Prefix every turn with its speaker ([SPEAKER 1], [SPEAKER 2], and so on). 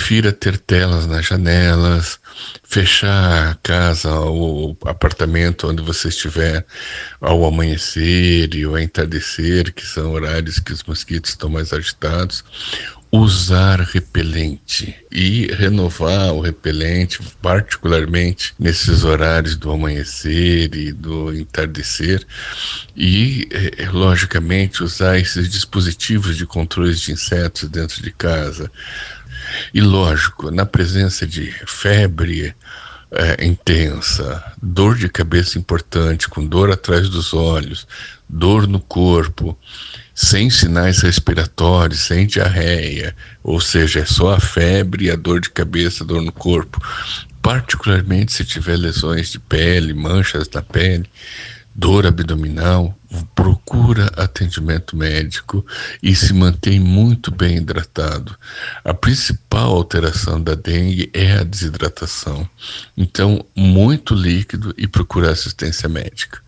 [SPEAKER 1] prefira ter telas nas janelas, fechar a casa ou apartamento onde você estiver ao amanhecer e ao entardecer, que são horários que os mosquitos estão mais agitados. Usar repelente e renovar o repelente, particularmente nesses horários do amanhecer e do entardecer, e, logicamente, usar esses dispositivos de controle de insetos dentro de casa. E, lógico, na presença de febre intensa, dor de cabeça importante, com dor atrás dos olhos, dor no corpo, sem sinais respiratórios, sem diarreia, ou seja, é só a febre, a dor de cabeça, a dor no corpo, particularmente se tiver lesões de pele, manchas na pele, dor abdominal, procura atendimento médico e se mantém muito bem hidratado. A principal alteração da dengue é a desidratação. Então, muito líquido e procura assistência médica.